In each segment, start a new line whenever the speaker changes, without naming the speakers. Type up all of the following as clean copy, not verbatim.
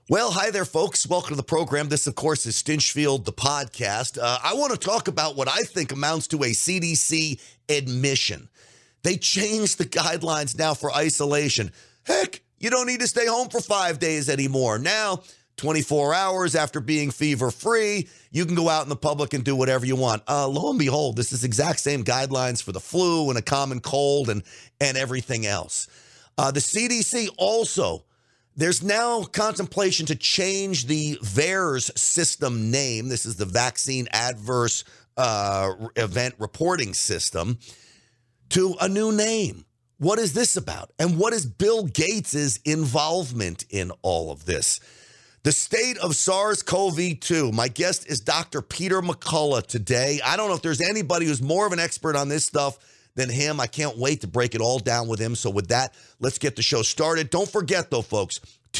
Well, hi there, folks. Welcome to the program. This, of course, is Stinchfield, the podcast. I want to talk about what I think amounts to a CDC admission. They changed the guidelines now for isolation. Heck, you don't need to stay home for 5 days anymore. Now, 24 hours after being fever-free, you can go out in the public and do whatever you want. Lo and behold, this is exact same guidelines for the flu and a common cold and everything else. The CDC also, there's now contemplation to change the VAERS system name. This is the Vaccine Adverse Event Reporting System, to a new name. What is this about? And what is Bill Gates' involvement in all of this? The state of SARS-CoV-2. My guest is Dr. Peter McCullough today. I don't know if there's anybody who's more of an expert on this stuff than him. I can't wait to break it all down with him. So with that, let's get the show started. Don't forget, though, folks,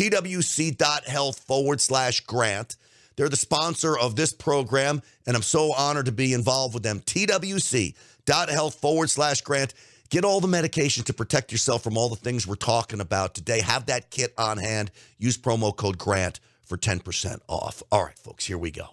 twc.health/grant. They're the sponsor of this program, and I'm so honored to be involved with them. twc.health/grant. Get all the medication to protect yourself from all the things we're talking about today. Have that kit on hand. Use promo code GRANT for 10% off. All right, folks, here we go.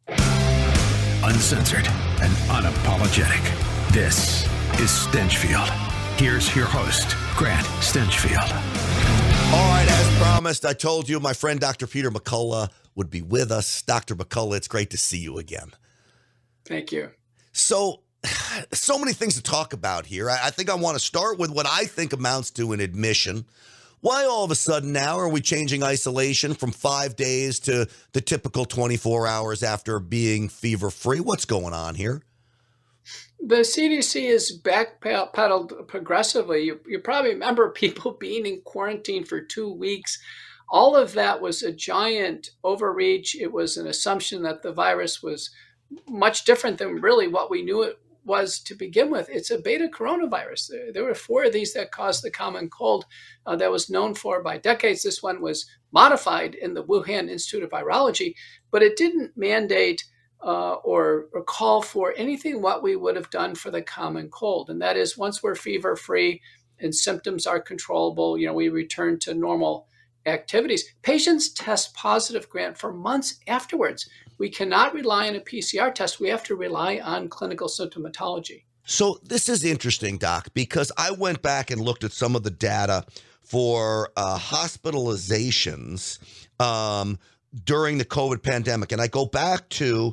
Uncensored and unapologetic. This is Stinchfield. Here's your host, Grant Stinchfield.
All right, as promised, I told you my friend Dr. Peter McCullough would be with us. Dr. McCullough, it's great to see you again.
Thank you.
So many things to talk about here. I think I want to start with what I think amounts to an admission. Why all of a sudden now are we changing isolation from 5 days to the typical 24 hours after being fever-free? What's going on here?
The CDC is backpedaled progressively. You probably remember people being in quarantine for 2 weeks. All of that was a giant overreach. It was an assumption that the virus was much different than really what we knew it was to begin with. It's a beta coronavirus. There were 4 of these that caused the common cold that was known for by decades. This one was modified in the Wuhan Institute of Virology, but it didn't mandate or call for anything what we would have done for the common cold. And that is, once we're fever-free and symptoms are controllable, we return to normal activities. Patients test positive, Grant, for months afterwards. We cannot rely on a PCR test. We have to rely on clinical symptomatology.
So this is interesting, Doc, because I went back and looked at some of the data for hospitalizations during the COVID pandemic. And I go back to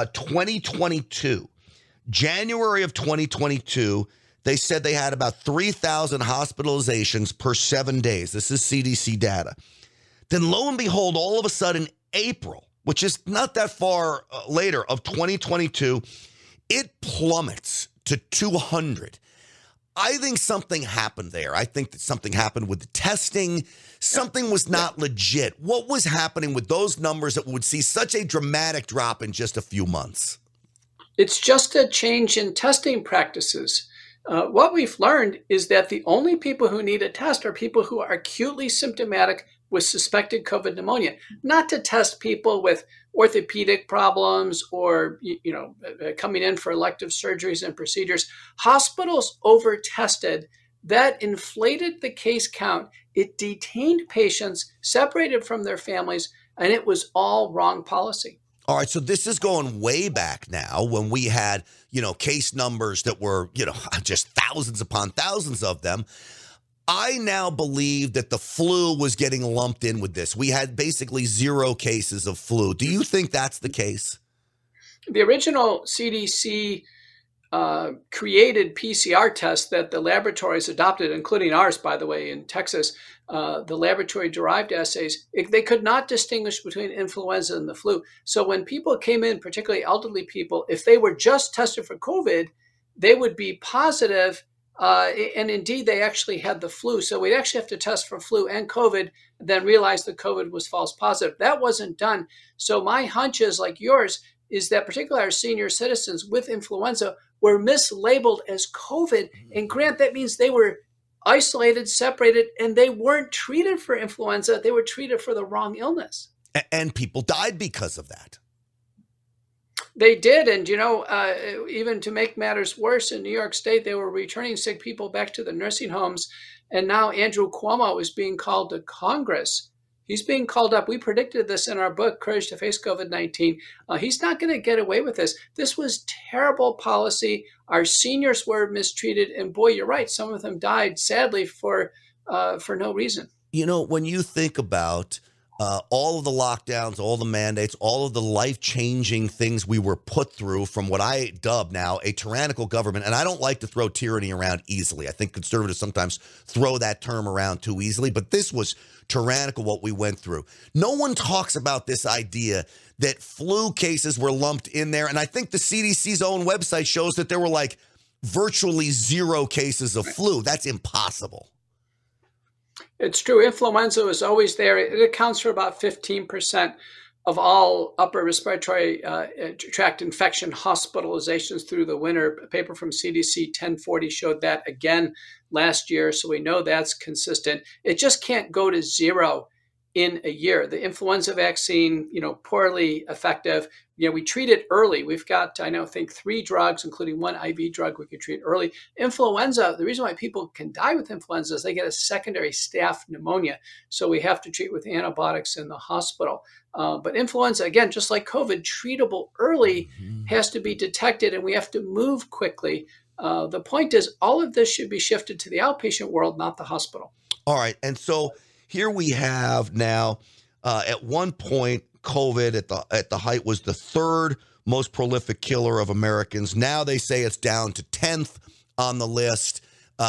2022, January of 2022, they said they had about 3,000 hospitalizations per 7 days. This is CDC data. Then lo and behold, all of a sudden, April, which is not that far later, of 2022, it plummets to 200. I think something happened there. I think that something happened with the testing. Something was not legit. What was happening with those numbers that would see such a dramatic drop in just a few months?
It's just a change in testing practices. What we've learned is that the only people who need a test are people who are acutely symptomatic with suspected COVID pneumonia, not to test people with orthopedic problems or, coming in for elective surgeries and procedures. Hospitals over-tested. That inflated the case count. It detained patients, separated from their families, and it was all wrong policy.
All right, so this is going way back now when we had, case numbers that were, just thousands upon thousands of them. I now believe that the flu was getting lumped in with this. We had basically 0 cases of flu. Do you think that's the case?
The original CDC created PCR tests that the laboratories adopted, including ours, by the way, in Texas, the laboratory-derived assays, they could not distinguish between influenza and the flu. So when people came in, particularly elderly people, if they were just tested for COVID, they would be positive, and indeed they actually had the flu. So we'd actually have to test for flu and COVID, then realize that COVID was false positive. That wasn't done. So my hunch is, like yours, is that particularly our senior citizens with influenza were mislabeled as COVID. And Grant, that means they were isolated, separated, and they weren't treated for influenza. They were treated for the wrong illness.
And people died because of that.
They did. And, even to make matters worse, in New York State, they were returning sick people back to the nursing homes. And now Andrew Cuomo is being called to Congress. He's being called up. We predicted this in our book, Courage to Face COVID-19. He's not going to get away with this. This was terrible policy. Our seniors were mistreated. And boy, you're right. Some of them died, sadly, for no reason.
You know, when you think about all of the lockdowns, all the mandates, all of the life-changing things we were put through from what I dub now a tyrannical government, and I don't like to throw tyranny around easily. I think conservatives sometimes throw that term around too easily, but this was tyrannical what we went through. No one talks about this idea that flu cases were lumped in there, and I think the CDC's own website shows that there were like virtually 0 cases of flu. That's impossible.
It's true. Influenza was always there. It accounts for about 15% of all upper respiratory tract infection hospitalizations through the winter. A paper from CDC 1040 showed that again last year. So we know that's consistent. It just can't go to 0 in a year. The influenza vaccine, poorly effective. We treat it early. We've got, I think 3 drugs, including 1 IV drug we could treat early. Influenza, the reason why people can die with influenza is they get a secondary staph pneumonia. So we have to treat with antibiotics in the hospital. But influenza, again, just like COVID, treatable early has to be detected, and we have to move quickly. The point is all of this should be shifted to the outpatient world, not the hospital.
All right. And so here we have now, at one point, COVID at the height was the 3rd most prolific killer of Americans. Now they say it's down to 10th on the list,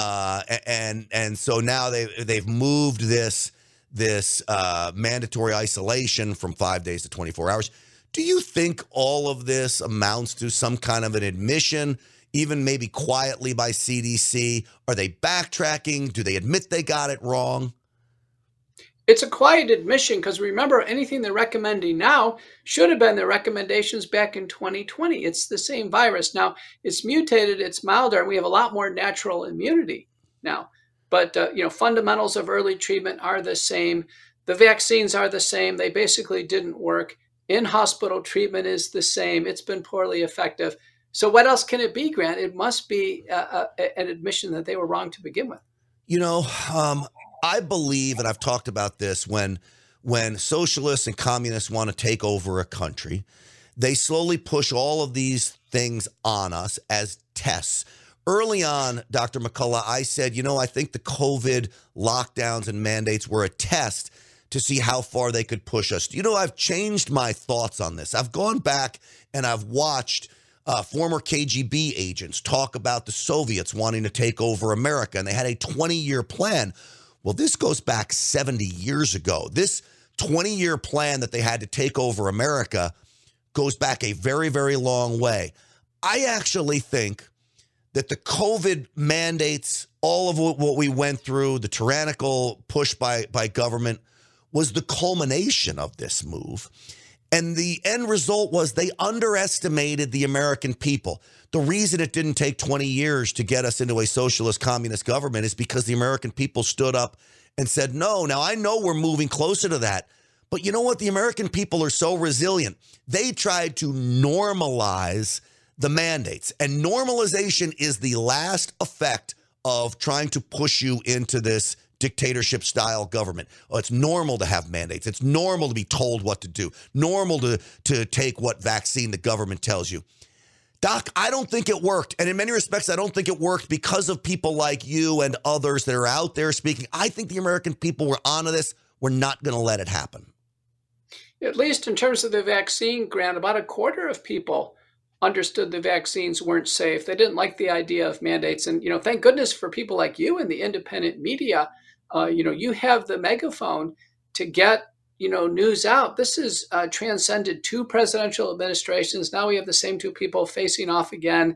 and so now they've moved this mandatory isolation from 5 days to 24 hours. Do you think all of this amounts to some kind of an admission, even maybe quietly by CDC? Are they backtracking? Do they admit they got it wrong?
It's a quiet admission because remember, anything they're recommending now should have been their recommendations back in 2020. It's the same virus. Now, it's mutated, it's milder, and we have a lot more natural immunity now. But, fundamentals of early treatment are the same. The vaccines are the same. They basically didn't work. In-hospital treatment is the same. It's been poorly effective. So what else can it be, Grant? It must be an admission that they were wrong to begin with.
I believe, and I've talked about this, when socialists and communists want to take over a country, they slowly push all of these things on us as tests. Early on, Dr. McCullough, I said, I think the COVID lockdowns and mandates were a test to see how far they could push us. I've changed my thoughts on this. I've gone back and I've watched former KGB agents talk about the Soviets wanting to take over America, and they had a 20-year plan. Well, this goes back 70 years ago. This 20-year plan that they had to take over America goes back a very, very long way. I actually think that the COVID mandates, all of what we went through, the tyrannical push by government, was the culmination of this move. And the end result was they underestimated the American people. The reason it didn't take 20 years to get us into a socialist communist government is because the American people stood up and said, no. Now, I know we're moving closer to that, but you know what? The American people are so resilient. They tried to normalize the mandates, and normalization is the last effect of trying to push you into this dictatorship-style government. Oh, it's normal to have mandates. It's normal to be told what to do. Normal to take what vaccine the government tells you. Doc, I don't think it worked. And in many respects, I don't think it worked because of people like you and others that are out there speaking. I think the American people were onto this. We're not going to let it happen.
At least in terms of the vaccine, Grant, about a quarter of people understood the vaccines weren't safe. They didn't like the idea of mandates. And, thank goodness for people like you and the independent media. You have the megaphone to get, news out. This has transcended 2 presidential administrations. Now we have the same 2 people facing off again.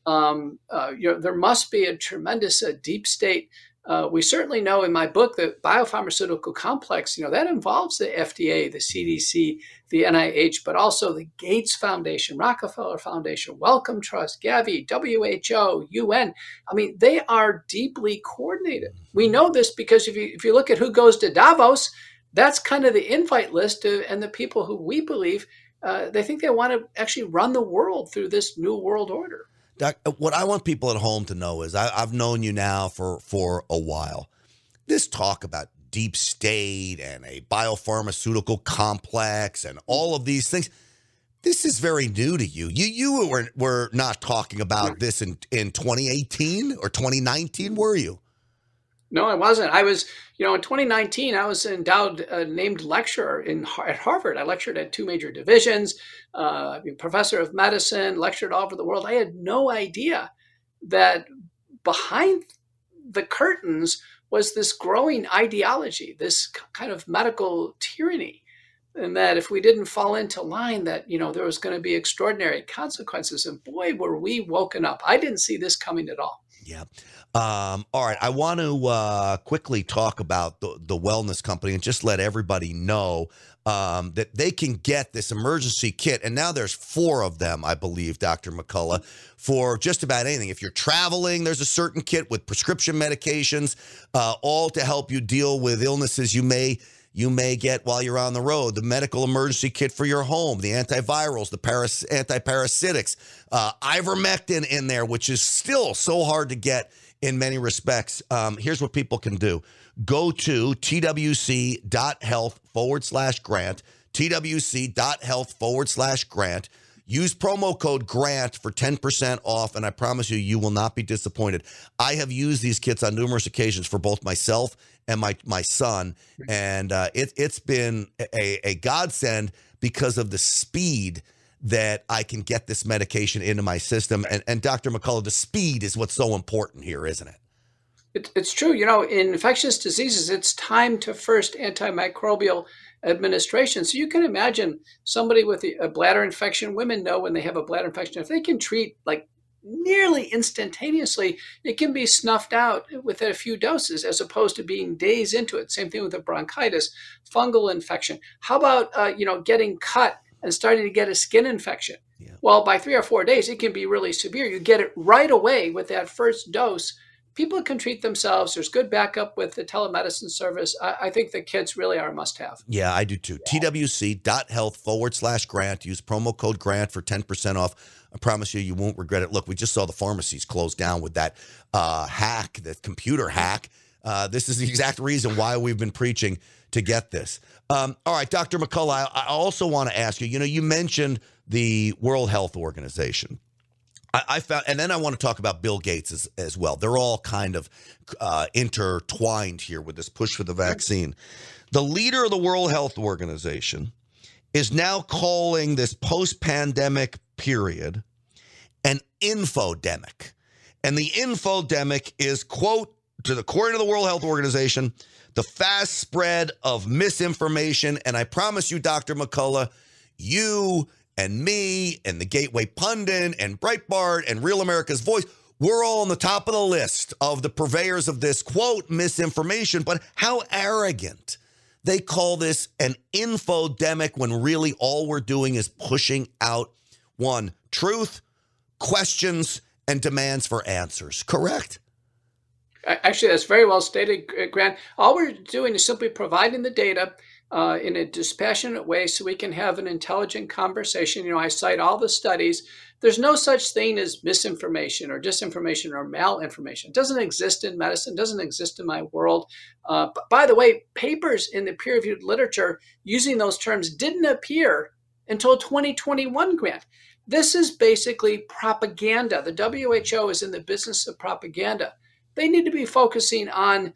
There must be a tremendous deep state. We certainly know in my book, the biopharmaceutical complex, that involves the FDA, the CDC, the NIH, but also the Gates Foundation, Rockefeller Foundation, Wellcome Trust, Gavi, WHO, UN. I mean, they are deeply coordinated. We know this because if you look at who goes to Davos, that's kind of the invite list and the people who we believe, they think they want to actually run the world through this new world order.
Doc, what I want people at home to know is I've known you now for a while. This talk about deep state and a biopharmaceutical complex and all of these things. This is very new to you. You were not talking about this in 2018 or 2019, were you?
No, I wasn't. I was, in 2019, I was endowed, named lecturer at Harvard. I lectured at 2 major divisions, professor of medicine, lectured all over the world. I had no idea that behind the curtains was this growing ideology, this kind of medical tyranny, and that if we didn't fall into line, that, there was going to be extraordinary consequences. And boy, were we woken up. I didn't see this coming at all.
Yeah. All right. I want to quickly talk about the wellness company and just let everybody know that they can get this emergency kit. And now there's 4 of them, I believe, Dr. McCullough, for just about anything. If you're traveling, there's a certain kit with prescription medications, all to help you deal with illnesses you may get while you're on the road. The medical emergency kit for your home, the antivirals, the antiparasitics, ivermectin in there, which is still so hard to get in many respects. Here's what people can do. Go to twc.health/grant, twc.health/grant. Use promo code GRANT for 10% off, and I promise you will not be disappointed. I have used these kits on numerous occasions for both myself and my son, and it's been a godsend because of the speed that I can get this medication into my system. And Dr. McCullough, the speed is what's so important here, isn't it?
It's true. In infectious diseases, it's time to first antimicrobial administration. So you can imagine somebody with a bladder infection. Women know when they have a bladder infection, if they can treat like nearly instantaneously, it can be snuffed out within a few doses as opposed to being days into it. Same thing with a bronchitis, fungal infection. How about, getting cut and starting to get a skin infection? Yeah. Well, by 3 or 4 days, it can be really severe. You get it right away with that first dose. People can treat themselves. There's good backup with the telemedicine service. I think the kits really are a must-have.
Yeah, I do too. twc.health/grant. Use promo code GRANT for 10% off. I promise you won't regret it. Look, we just saw the pharmacies close down with that hack, that computer hack. This is the exact reason why we've been preaching to get this. All right, Dr. McCullough, I also want to ask you, you mentioned the World Health Organization. I found, and then I want to talk about Bill Gates as well. They're all kind of intertwined here with this push for the vaccine. The leader of the World Health Organization is now calling this post-pandemic period an infodemic. And the infodemic is, quote, according to the World Health Organization, the fast spread of misinformation. And I promise you, Dr. McCullough, you and me and the Gateway Pundit and Breitbart and Real America's Voice, we're all on the top of the list of the purveyors of this, quote, misinformation. But how arrogant. They call this an infodemic when really all we're doing is pushing out, one, truth, questions, and demands for answers. Correct?
Actually, that's very well stated, Grant. All we're doing is simply providing the data in a dispassionate way so we can have an intelligent conversation. I cite all the studies. There's no such thing as misinformation or disinformation or malinformation. It doesn't exist in medicine, doesn't exist in my world. But by the way, papers in the peer-reviewed literature using those terms didn't appear until 2021, Grant. This is basically propaganda. The WHO is in the business of propaganda. They need to be focusing on,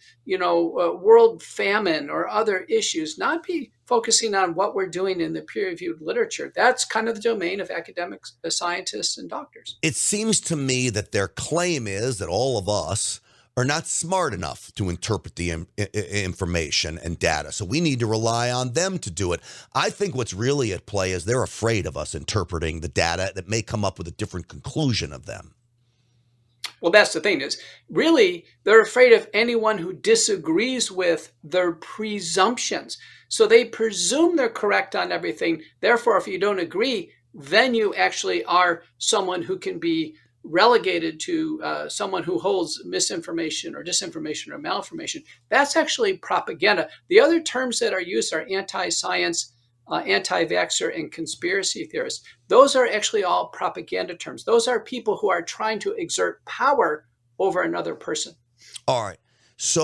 world famine or other issues, not be focusing on what we're doing in the peer-reviewed literature. That's kind of the domain of academics, scientists, and doctors.
It seems to me that their claim is that all of us are not smart enough to interpret the information and data, so we need to rely on them to do it. I think what's really at play is they're afraid of us interpreting the data that may come up with a different conclusion of them.
Well, that's the thing is, really, they're afraid of anyone who disagrees with their presumptions. So they presume they're correct on everything. Therefore, if you don't agree, then you actually are someone who can be relegated to someone who holds misinformation or disinformation or malinformation. That's actually propaganda. The other terms that are used are anti-science, anti-vaxxer, and conspiracy theorists. Those are actually all propaganda terms. Those are people who are trying to exert power over another person.
All right. So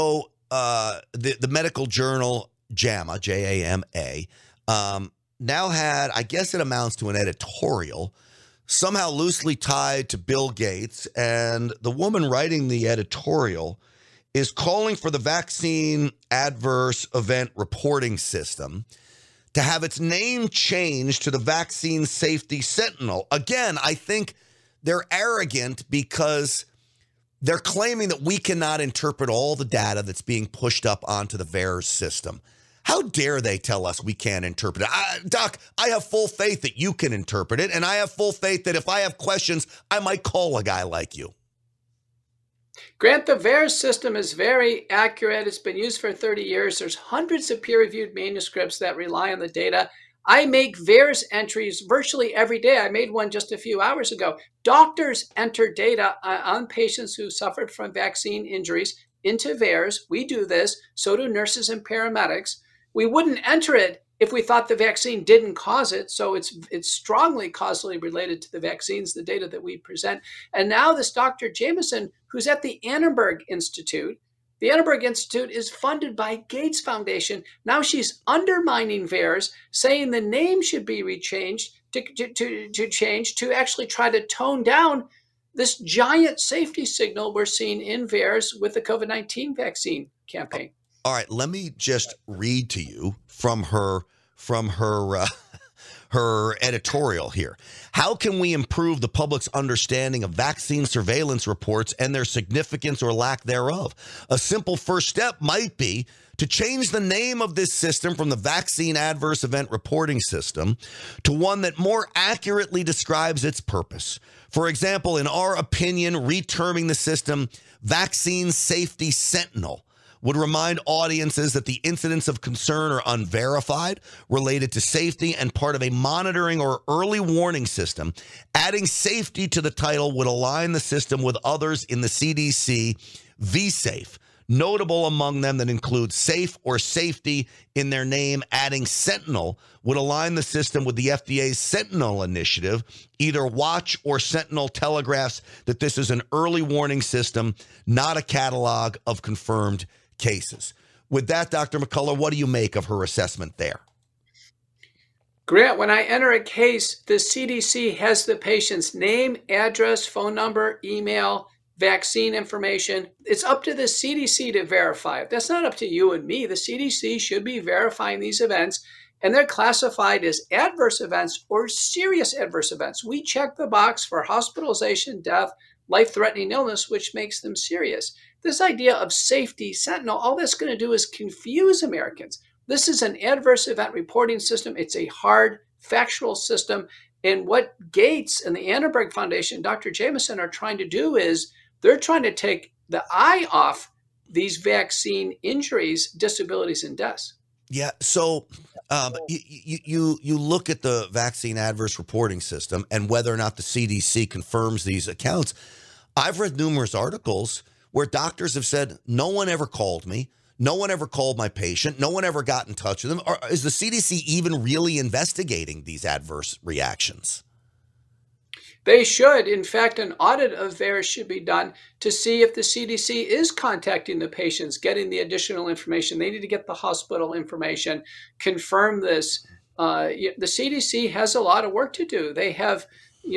the medical journal JAMA, JAMA, now had, I guess it amounts to an editorial, somehow loosely tied to Bill Gates. And the woman writing the editorial is calling for the vaccine adverse event reporting system to have its name changed to the Vaccine Safety Sentinel. Again, I think they're arrogant because they're claiming that we cannot interpret all the data that's being pushed up onto the VAERS system. How dare they tell us we can't interpret it? Doc, I have full faith that you can interpret it, and I have full faith that if I have questions, I might call a guy like you.
Grant, the VAERS system is very accurate. It's been used for 30 years. There's hundreds of peer-reviewed manuscripts that rely on the data. I make VAERS entries virtually every day. I made one just a few hours ago. Doctors enter data on patients who suffered from vaccine injuries into VAERS. We do this. So do nurses and paramedics. We wouldn't enter it if we thought the vaccine didn't cause it. So it's strongly causally related to the vaccines, the data that we present. And now this Dr. Jamieson, who's at the Annenberg Institute, the Annenberg Institute is funded by Gates Foundation. Now she's undermining VAERS, saying the name should be rechanged to actually try to tone down this giant safety signal we're seeing in VAERS with the COVID-19 vaccine campaign.
All right, let me just read to you from her her editorial here. How can we improve the public's understanding of vaccine surveillance reports and their significance or lack thereof? A simple first step might be to change the name of this system from the Vaccine Adverse Event Reporting System to one that more accurately describes its purpose. For example, in our opinion, reterming the system Vaccine Safety Sentinel would remind audiences that the incidents of concern are unverified, related to safety, and part of a monitoring or early warning system. Adding safety to the title would align the system with others in the CDC vSafe. Notable among them that include safe or safety in their name. Adding Sentinel would align the system with the FDA's Sentinel initiative. Either Watch or Sentinel telegraphs that this is an early warning system, not a catalog of confirmed cases. With that, Dr. McCullough, what do you make of her assessment there?
Grant, when I enter a case, the CDC has the patient's name, address, phone number, email, vaccine information. It's up to the CDC to verify it. That's not up to you and me. The CDC should be verifying these events, and they're classified as adverse events or serious adverse events. We check the box for hospitalization, death, life-threatening illness, which makes them serious. This idea of safety sentinel, all that's going to do is confuse Americans. This is an adverse event reporting system. It's a hard, factual system. And what Gates and the Annenberg Foundation, Dr. Jamieson, are trying to do is they're trying to take the eye off these vaccine injuries, disabilities, and deaths.
Yeah. So you look at the vaccine adverse reporting system and whether or not the CDC confirms these accounts. I've read numerous articles where doctors have said, no one ever called me. No one ever called my patient. No one ever got in touch with them. Or is the CDC even really investigating these adverse reactions?
They should. In fact, an audit of VAERS should be done to see if the CDC is contacting the patients, getting the additional information. They need to get the hospital information, confirm this. The CDC has a lot of work to do. They have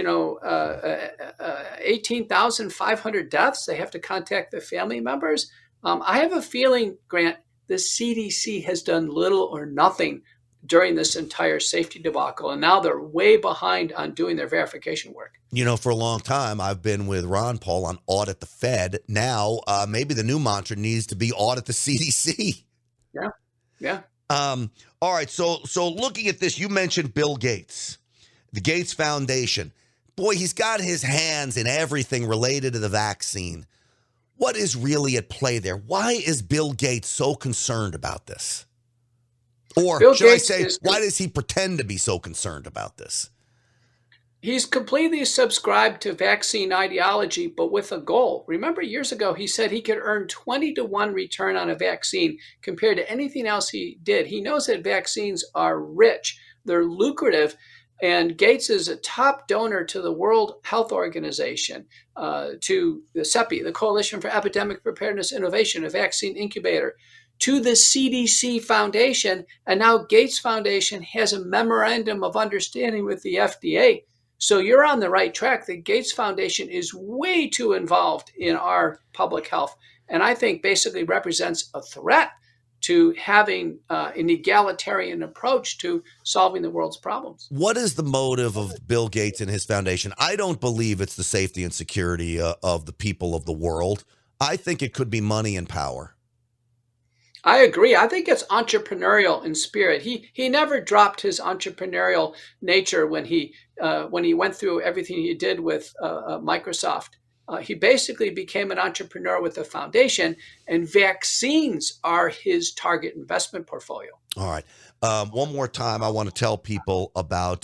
18,500 deaths. They have to contact the family members. I have a feeling, Grant, the CDC has done little or nothing during this entire safety debacle, and now they're way behind on doing their verification work.
For a long time, I've been with Ron Paul on audit the Fed. Now, maybe the new mantra needs to be audit the CDC.
Yeah.
All right. So looking at this, you mentioned Bill Gates, the Gates Foundation. Boy, he's got his hands in everything related to the vaccine. What is really at play there? Why is Bill Gates so concerned about this? Or should I say, why does he pretend to be so concerned about this?
He's completely subscribed to vaccine ideology, but with a goal. Remember years ago, he said he could earn 20-to-1 return on a vaccine compared to anything else he did. He knows that vaccines are rich. They're lucrative. And Gates is a top donor to the World Health Organization, to the CEPI, the Coalition for Epidemic Preparedness Innovation, a vaccine incubator, to the CDC Foundation. And now Gates Foundation has a memorandum of understanding with the FDA. So you're on the right track. The Gates Foundation is way too involved in our public health, and I think basically represents a threat to having an egalitarian approach to solving the world's problems.
What is the motive of Bill Gates and his foundation? I don't believe it's the safety and security of the people of the world. I think it could be money and power.
I agree. I think it's entrepreneurial in spirit. He never dropped his entrepreneurial nature when he went through everything he did with Microsoft. He basically became an entrepreneur with a foundation, and vaccines are his target investment portfolio. All
right. One more time, I want to tell people about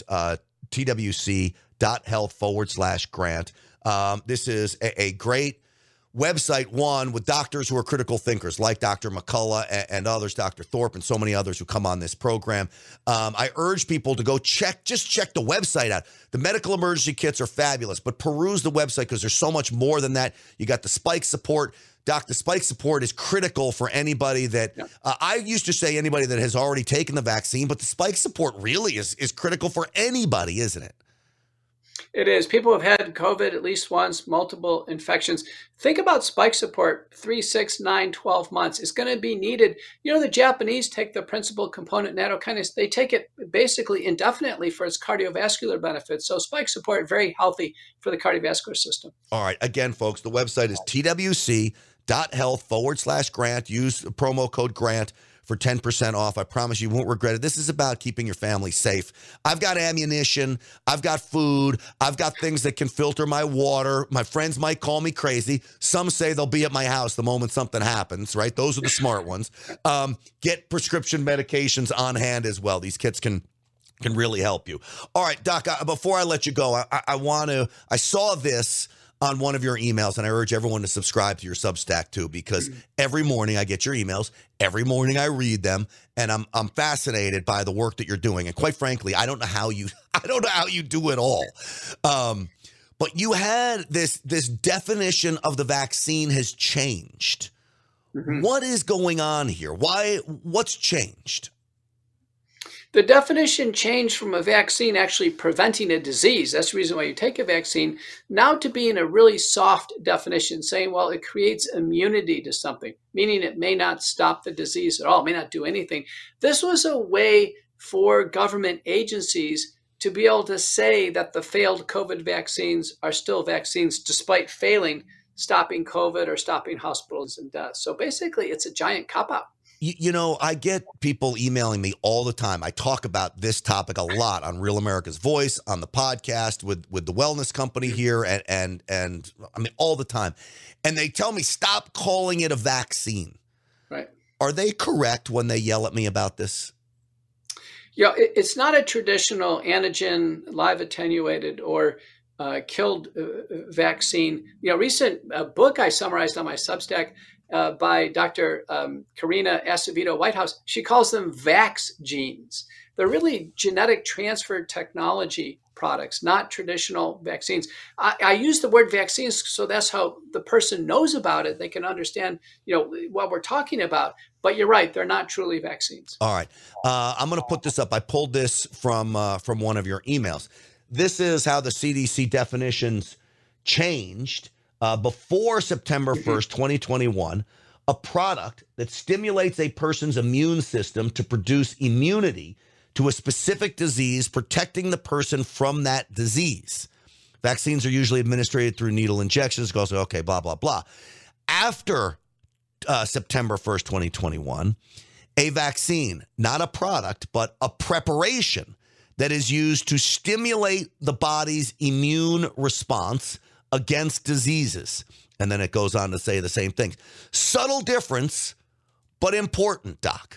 twc.health/grant. This is a great website, one, with doctors who are critical thinkers like Dr. McCullough and others, Dr. Thorpe and so many others who come on this program. I urge people to go check the website out. The medical emergency kits are fabulous, but peruse the website because there's so much more than that. You got the spike support. Doc, the spike support is critical for anybody that I used to say anybody that has already taken the vaccine, but the spike support really is critical for anybody, isn't it?
It is. People have had COVID at least once, multiple infections. Think about spike support, 3, 6, 9, 12 months. It's going to be needed. You know, the Japanese take the principal component nattokinase. They take it basically indefinitely for its cardiovascular benefits. So spike support, very healthy for the cardiovascular system.
All right. Again, folks, the website is twc.health/grant. Use the promo code GRANT for 10% off. I promise you won't regret it. This is about keeping your family safe. I've got ammunition. I've got food. I've got things that can filter my water. My friends might call me crazy. Some say they'll be at my house the moment something happens, right? Those are the smart ones. Get prescription medications on hand as well. These kits can really help you. All right, Doc, before I let you go, I saw this on one of your emails, and I urge everyone to subscribe to your Substack too, because every morning I get your emails, every morning I read them, and I'm fascinated by the work that you're doing. And quite frankly, I don't know how you do it all. But you had this definition of the vaccine has changed. Mm-hmm. What is going on here? What's changed?
The definition changed from a vaccine actually preventing a disease. That's the reason why you take a vaccine, now to being a really soft definition, saying, well, it creates immunity to something, meaning it may not stop the disease at all, it may not do anything. This was a way for government agencies to be able to say that the failed COVID vaccines are still vaccines despite failing, stopping COVID or stopping hospitals and deaths. So basically, it's a giant cop-out.
You know, I get people emailing me all the time. I talk about this topic a lot on Real America's Voice, on the podcast with the wellness company here, and I mean, all the time. And they tell me, stop calling it a vaccine.
Right.
Are they correct when they yell at me about this?
Yeah, it's not a traditional antigen, live attenuated, or killed vaccine. You know, recent book I summarized on my Substack by Dr. Karina Acevedo Whitehouse, she calls them vax genes. They're really genetic transfer technology products, not traditional vaccines. I use the word vaccines so that's how the person knows about it. They can understand, you know, what we're talking about. But you're right, they're not truly vaccines.
All right. I'm going to put this up. I pulled this from one of your emails. This is how the CDC definitions changed. Before September 1st, 2021, a product that stimulates a person's immune system to produce immunity to a specific disease, protecting the person from that disease. Vaccines are usually administered through needle injections. Goes, okay, blah, blah, blah. After September 1st, 2021, a vaccine, not a product, but a preparation that is used to stimulate the body's immune response against diseases. And then it goes on to say the same thing. Subtle difference, but important, Doc.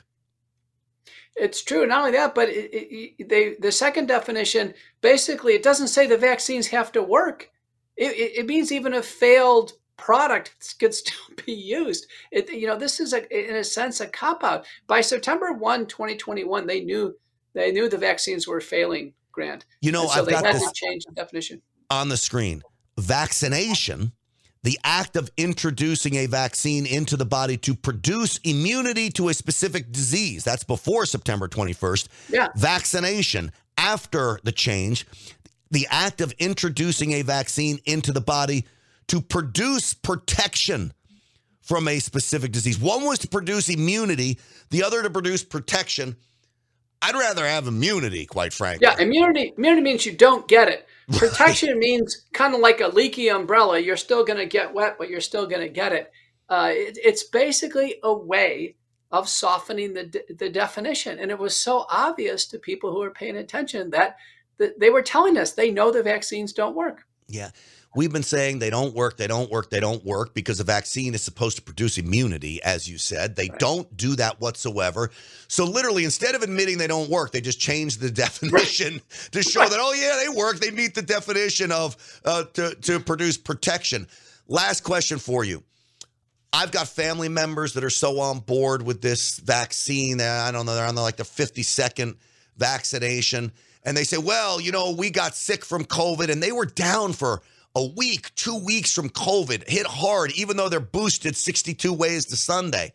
It's true. Not only that, but the second definition, basically, it doesn't say the vaccines have to work. It means even a failed product could still be used. This is, in a sense, a cop-out. By September 1, 2021, they knew the vaccines were failing Grant.
You know,
and so
I've
they
got
had
this
to change the definition
on the screen. Vaccination, the act of introducing a vaccine into the body to produce immunity to a specific disease. That's before September 21st.
Yeah.
Vaccination, after the change, the act of introducing a vaccine into the body to produce protection from a specific disease. One was to produce immunity, the other to produce protection. I'd rather have immunity, quite frankly.
Yeah, immunity means you don't get it. Protection means kind of like a leaky umbrella. You're still going to get wet, but you're still going to get it. It's basically a way of softening the definition. And it was so obvious to people who were paying attention that they were telling us they know the vaccines don't work.
Yeah. We've been saying they don't work because the vaccine is supposed to produce immunity, as you said. They don't do that whatsoever. So literally, instead of admitting they don't work, they just change the definition to show that, oh, yeah, they work. They meet the definition of to produce protection. Last question for you. I've got family members that are so on board with this vaccine that, I don't know, they're on like the 52nd vaccination. And they say, well, you know, we got sick from COVID and they were down for a week, 2 weeks from COVID, hit hard, even though they're boosted 62 ways to Sunday.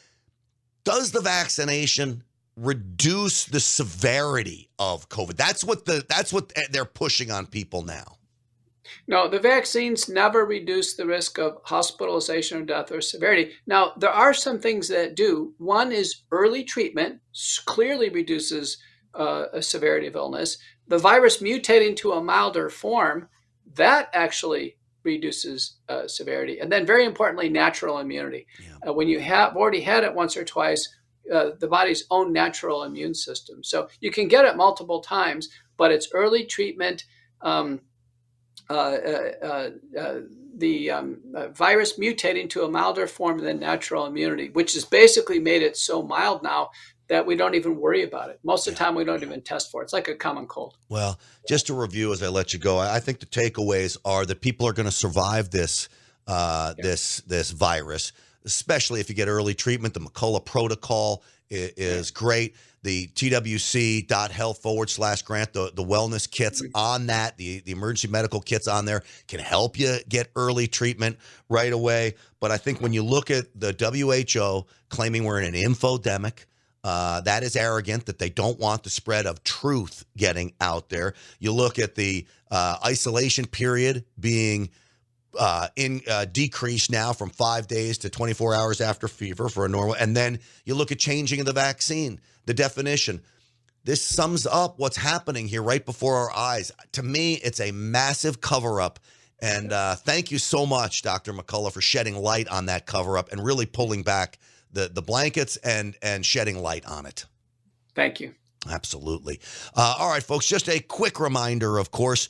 Does the vaccination reduce the severity of COVID? That's what they're pushing on people now.
No, the vaccines never reduce the risk of hospitalization or death or severity. Now, there are some things that do. One is early treatment clearly reduces a severity of illness. The virus mutating to a milder form, that actually reduces severity. And then very importantly, natural immunity. Yeah. When you have already had it once or twice, the body's own natural immune system. So you can get it multiple times, but it's early treatment. The virus mutating to a milder form than natural immunity, which has basically made it so mild now that we don't even worry about it. Most of the time, we don't even test for it. It's like a common cold.
Well, just to review as I let you go, I think the takeaways are that people are going to survive this this virus, especially if you get early treatment. The McCullough protocol is great. The twc.health/grant, the wellness kits on that, the emergency medical kits on there can help you get early treatment right away. But I think when you look at the WHO claiming we're in an infodemic, that is arrogant, that they don't want the spread of truth getting out there. You look at the isolation period being decreased now from 5 days to 24 hours after fever for a normal. And then you look at changing of the vaccine, the definition. This sums up what's happening here right before our eyes. To me, it's a massive cover-up. And thank you so much, Dr. McCullough, for shedding light on that cover-up and really pulling back the blankets and shedding light on it.
Thank you.
Absolutely. All right, folks, just a quick reminder, of course,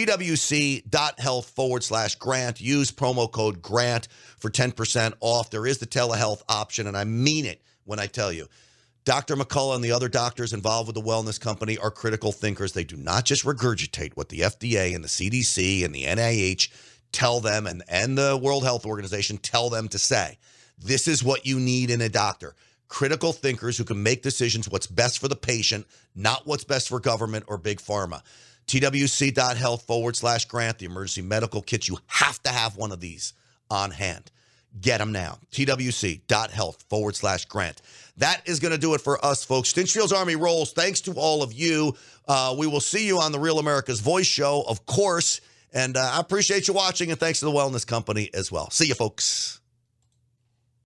twc.health/grant. Use promo code GRANT for 10% off. There is the telehealth option, and I mean it when I tell you. Dr. McCullough and the other doctors involved with the wellness company are critical thinkers. They do not just regurgitate what the FDA and the CDC and the NIH tell them and the World Health Organization tell them to say. This is what you need in a doctor. Critical thinkers who can make decisions what's best for the patient, not what's best for government or big pharma. twc.health/grant, the emergency medical kits. You have to have one of these on hand. Get them now. twc.health/grant. That is going to do it for us, folks. Stinchfield's Army rolls. Thanks to all of you. We will see you on the Real America's Voice show, of course. And I appreciate you watching, and thanks to the Wellness Company as well. See you, folks.